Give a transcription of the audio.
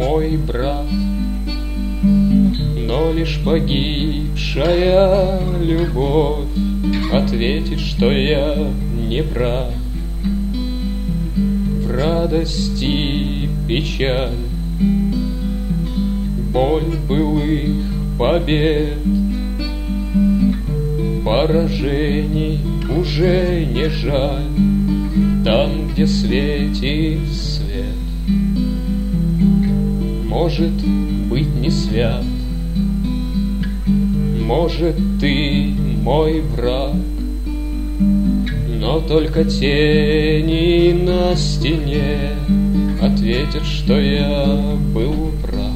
мой брат, но лишь погибшая любовь ответит, что я не прав. В радости печаль, боль былых побед, поражений уже не жаль, там, где светит свет. Может быть, не свят, может, ты мой враг, но только тени на стене ответят, что я был прав.